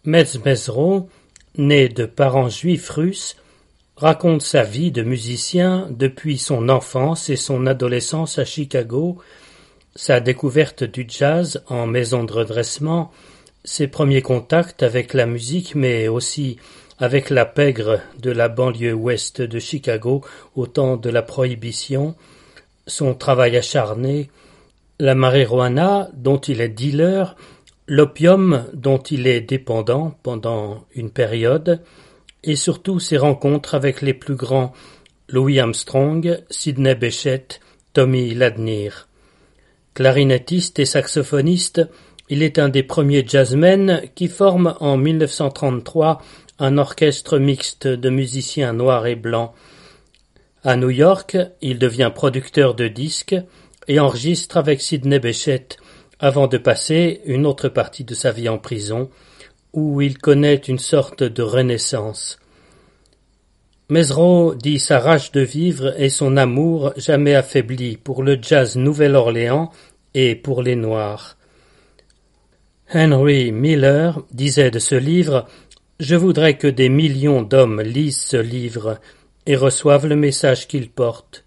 Metz Mezzrow, né de parents juifs russes, raconte sa vie de musicien depuis son enfance et son adolescence à Chicago, sa découverte du jazz en maison de redressement, ses premiers contacts avec la musique mais aussi avec la pègre de la banlieue ouest de Chicago au temps de la Prohibition, son travail acharné, la marijuana dont il est dealer, l'opium dont il est dépendant pendant une période, et surtout ses rencontres avec les plus grands Louis Armstrong, Sidney Bechet, Tommy Ladnier. Clarinettiste et saxophoniste, il est un des premiers jazzmen qui forment en 1933 un orchestre mixte de musiciens noirs et blancs. À New York, il devient producteur de disques et enregistre avec Sidney Bechet avant de passer une autre partie de sa vie en prison, où il connaît une sorte de renaissance. Mezzrow dit sa rage de vivre et son amour jamais affaibli pour le jazz Nouvelle-Orléans et pour les Noirs. Henry Miller disait de ce livre « Je voudrais que des millions d'hommes lisent ce livre et reçoivent le message qu'il porte.